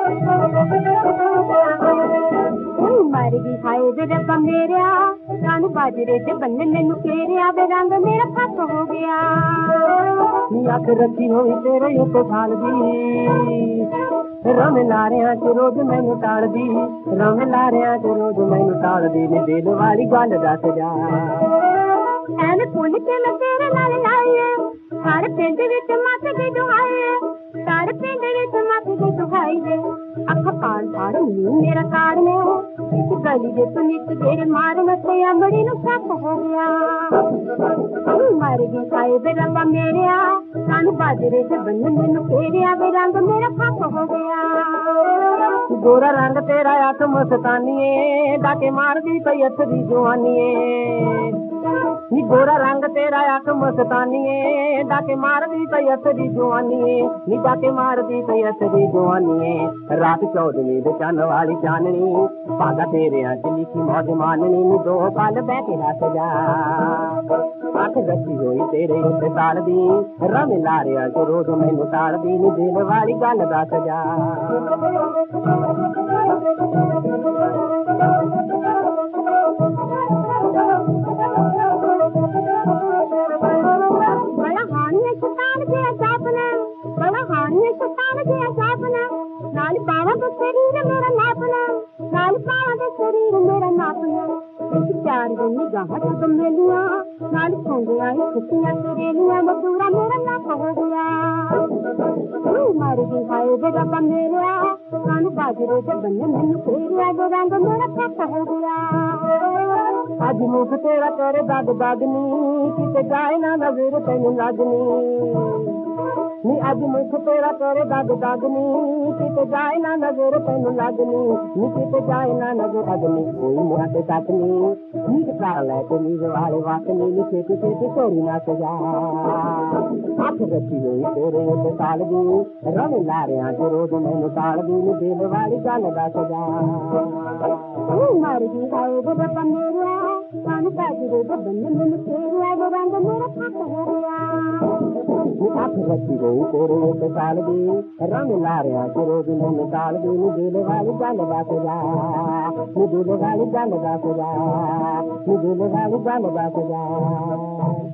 मर गई हाय वे रब्बा मेरा, कानू बाजरे ते बन्ने मैनू फेरिया वे रंग मेरा खत्म हो गया। अख रखी हुई तेरे उत्ते साल दी, रम लारियां च रोज मैनू टालदी, रम लारियां च रोज मैनू टालदी, नी दिल वाली गल दस जा। ऐवे पुन के मैं तेरे नाल लाए, सारे पिंड विच मत गई दुहाए, सारे पिंड विच मत गई दुहाई वे। अख पाल पाड़ मेरा कार ने इस गली दे तू नित तेरे मारन ते अमड़ी नू सप हो गया। मर गई हाय वे रब्बा मेरा, कानू बाजरे ते बन्ने मैनू फेरिया वे रंग मेरा खप हो गया। गोरा रंग तेरा अख मस्तानीए, डाके मारदी पई हथ दी जवानीए। नी गोरा रंग तेरा अख मस्तानीए, डाके मारदी पई हथ दी जवानीए, नी डाके मारदी पई हथ दी जवानीए। रात चौदहवीं दे चन्न वाली चाननी, भागा तेरियां च लिखी मौज माननी, नी दो पल बैठ के हस जा। अख रखी हुई तेरे उत्ते साल दी, रम लारियां च रोज मैनू टालदी, नी दिल वाली गल दस जा। बड़ा हानिया शैतान दिया जापना, बड़ा हानिया शैतान दिया जापना, नाल पावा दे शरीर मेरा नापना, नाल पावा दे शरीर मेरा नापना। इस चार दिन निगाहां च मेलियां, नाल सोंदे आई खुशियां सहेलियां, मधुरा मेरा नप हो गया। मर गई हाय वे रब्बा मेरा, कानू बाजरे ते बन्ने मैनू फेरिया वे रंग मेरा खप हो गया। अज मुख तेरा करे दग दगनी, किते जाए ना नजर तैनू लगनी। नी अज मुख तेरा करे दग दगनी, किते जाए ना नजर तैनू लगनी, नी किते जाए ना नजर लगनी। कोई मुआ ते तकनी, नीक कर लै ते नीर वाले वाकनी, नी छेती छेती तोरी ना सजा। अख रखी हुई तेरे उत्ते साल दी, रम लारियां च रोज मैनू टालदी, नी दिल वाली गल दस जा। मर गई हाय वे रब्बा मेरा, कानू बाजरे ते बन्ने मैनू फेरिया वे रंग मेरा खप हो गया। अख रखी हुई तेरे उत्ते साल दी, रम लारियां च रोज मैनू टालदी, नी दिल वाली गल दस जा। नी दिल वाली गल दस जा, नी दिल वाली गल दस जा।